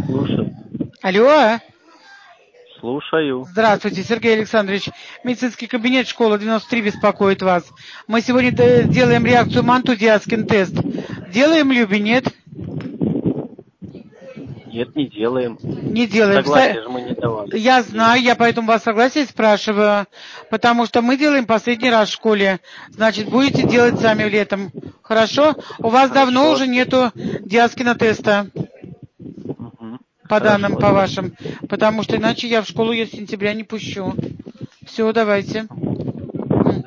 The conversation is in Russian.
Слушаю. Алло. Слушаю. Здравствуйте, Сергей Александрович. Медицинский кабинет школа 93 беспокоит вас. Мы сегодня делаем реакцию МАНТУ Диаскин тест. Делаем, Люби, нет? Нет, не делаем. Не делаем. Согласие же мы не давали. Я знаю, я поэтому вас согласие спрашиваю, потому что мы делаем последний раз в школе. Значит, будете делать сами летом. Хорошо? У вас давно Хорошо. уже нету Диаскина теста, Угу. по данным, Хорошо, по спасибо. вашим, потому что иначе я в школу ее с сентября не пущу. Все, давайте.